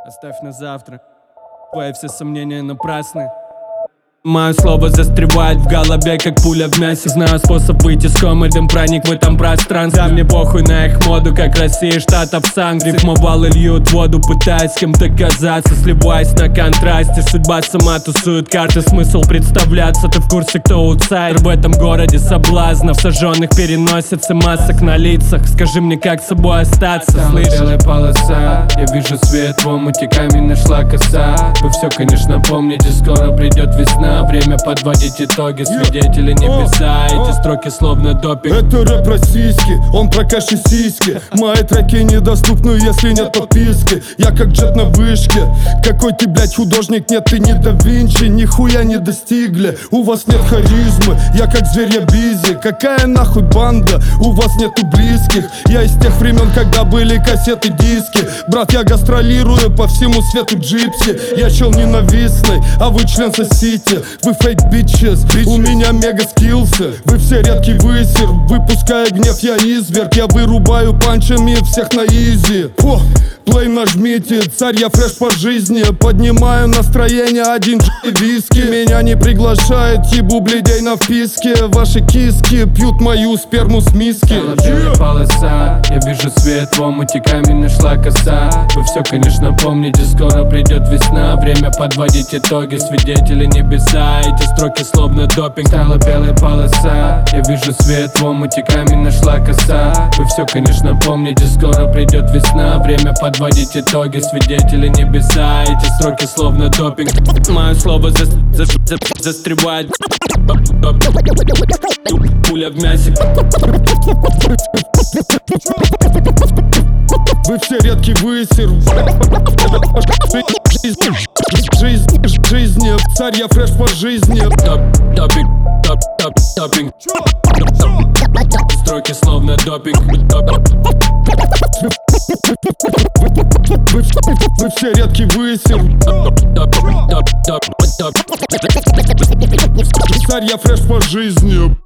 Оставь на завтра. Твои все сомнения напрасны. Мое слово застревает в голове, как пуля в мясе. Знаю способ выйти с комы, дым проник в этом пространстве. Да мне похуй на их моду, как Россия штатов санкций. Рифмовал и льют воду, пытаясь кем-то казаться, сливаясь на контрасте. Судьба сама тусует карты, смысл представляться. Ты в курсе, кто аутсайдер в этом городе соблазнов? Сожженных переносится масок на лицах. Скажи мне, как с собой остаться, слышишь? Белая полоса, я вижу свет в омуте, камень нашла коса. Вы все, конечно, помните, скоро придет весна. Время подводить итоги, свидетели небеса. Эти строки словно допинг. Это рэп российский, он про кэш и сиськи. Мои треки недоступны, если нет подписки. Я как джет на вышке. Какой ты, блядь, художник? Нет, ты не да Винчи. Нихуя не достигли, у вас нет харизмы. Я как зверь, я бизи. Какая нахуй банда? У вас нету близких. Я из тех времен, когда были кассеты, диски. Брат, я гастролирую по всему свету джипси. Я чел ненавистный, а вы член Сосити. Вы фейк бичес, у меня мега скиллсы. Вы все редкий высер, выпуская гнев, я изверг. Я вырубаю панчами всех на изи. Фу, плей нажмите, царь, я фреш по жизни. Поднимаю настроение, один и виски. Меня не приглашает, ебу бледей на вписке. Ваши киски пьют мою сперму с миски. Белая полоса, я вижу свет в омуте, камень нашла коса. Вы все, конечно, помните, скоро придет весна. Время подводить итоги, свидетели небеса. Эти строки словно допинг. Стала белая полоса, я вижу свет в омуте, камень нашла коса. Вы все, конечно, помните, скоро придет весна. Время подводить итоги, свидетели небеса. Эти строки словно допинг. Мое слово застревает. Пуля в мясе. Вы все редкий высер. Жизни, царь, я фреш по жизни. Допинг. Строки словно допинг. Вы все редкий высер. Царь, я фреш по жизни.